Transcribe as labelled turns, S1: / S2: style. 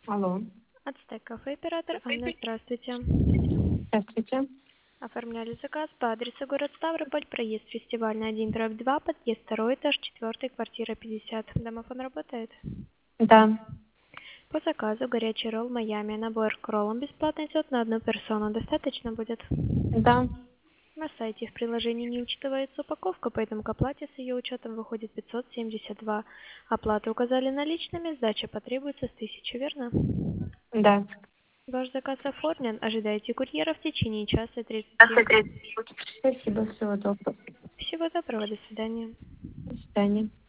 S1: Алло,
S2: Ацтек кафе, оператор Анна, здравствуйте.
S1: здравствуйте.
S2: Оформляли заказ по адресу город Ставрополь, проезд фестивальный 1/2, подъезд 2 этаж, 4 квартира 50. Домофон работает?
S1: Да,
S2: По заказу горячий ролл Майами, набор к роллам бесплатно идет на одну персону. Достаточно будет?
S1: да,
S2: На сайте в приложении не учитывается упаковка, поэтому к оплате с ее учетом выходит 572. Оплату указали наличными, сдача потребуется с 1000, верно?
S1: да.
S2: Ваш заказ оформлен. Ожидайте курьера в течение часа 30.
S1: Спасибо, всего доброго.
S2: Всего доброго, до свидания.
S1: До свидания.